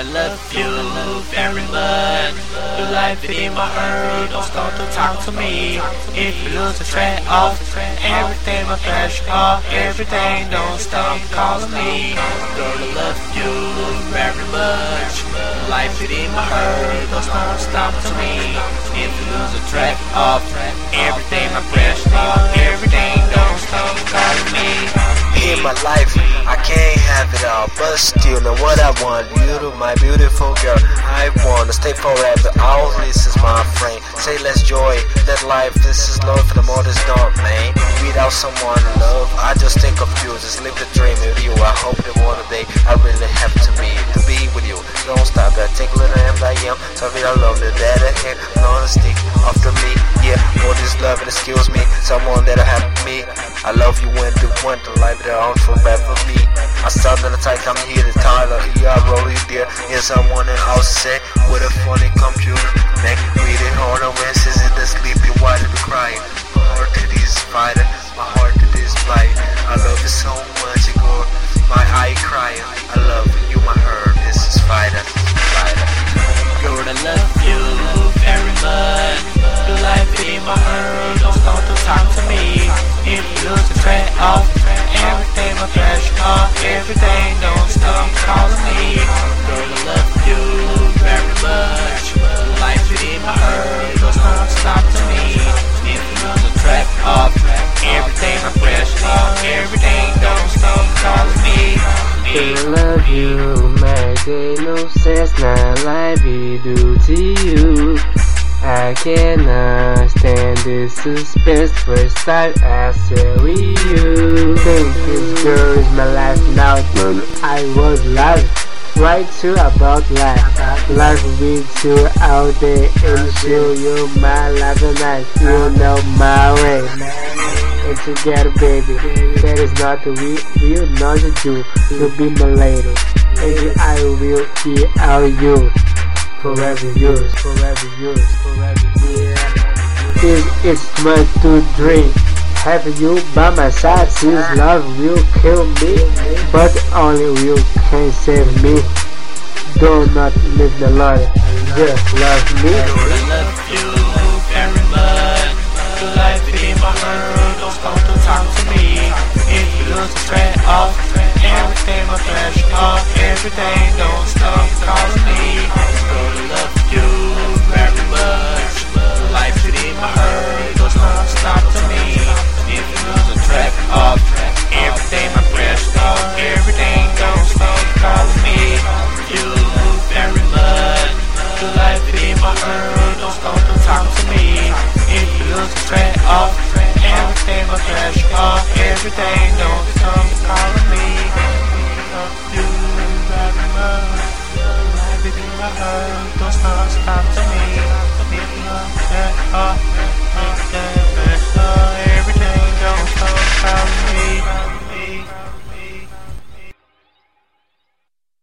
I love you very much. Your life is in my heart. Don't start to talk to me. If you lose the track of everything, my passion off everything. Don't stop calling me. Girl, I love you very much. Your life is in my heart. Don't stop to me. If you lose the track of everything, my passion off everything. Don't stop calling me. In my life, I can't have it all, but still know what I want. You, my beautiful girl, I wanna stay forever. All this is my friend. Say let's joy, let life. This is love for the more that's not, man. Without someone to love, I just think of you. Just live the dream with you. I hope that one day I really have to be with you. Don't stop, I take a little am I am. So I love the that I can on stick after me. Yeah, all this love and excuse me. Someone that'll have me. I love you when the one to life that on forever me. I started the type, I'm here to Tyler. Yeah, I roll you there. Yeah, someone in house set with a funny computer. Make me the harder when since it the sleep, you why to be crying. My heart to this fighter, my heart to this blight. I love you so much, you go. My eye crying. I love you, my heart. This is fighter. Girl, I love you very much. Your life is in my heart. Don't start to talk to me. If you lose the track of everything, my passion off everything. Don't stop calling me. Girl, I love you very much. Your life is in my heart. Don't stop to me. If you lose the track of everything, my passion off everything. Don't stop calling me. I love you, make no sense, not like we do to you. I cannot stand this suspense. First time I said with you. Think this girl is my life now. I was live right to about life. Life with you out there and show you my life tonight. You know my way. And together, baby, that is not the real, not the do. You'll be my lady, and I will be all you. Forever yours, forever yours, forever yours. It's much to dream. Having you by my side, since love will kill me, but only you can save me. Do not leave the Lord, just love me. Lord, I love you very much. Your life is in my heart. Don't stop to talk to me. If you lose the track of everything, my passion off everything. Don't stop calling me. Lord, I love you very much. Your life is in my heart. Don't stop to me. If you lose the track of everything, my passion off everything. Don't stop calling me. You very much. Your life is in my heart. Don't stop to talk to me. If you lose the track of everything, my passion off everything. Don't stop calling me. Love you very much. Your life is in my heart. Don't stop to me. If you lose the track of